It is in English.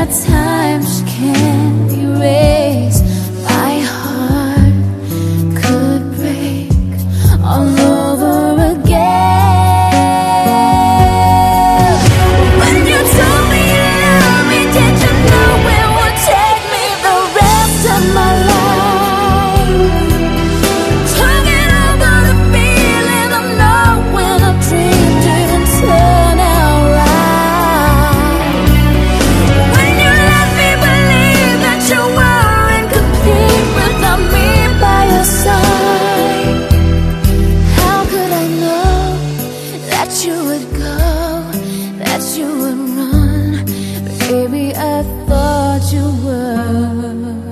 at times can't erase. My heart could break all over again. When you told me you love me, did you know it would take me the rest of my life? Talking over the feeling of knowing a dream didn't turn out right. When you let me believe that you were incomplete without me by your side. How could I know that you would go, that you would run? Baby, I thought you were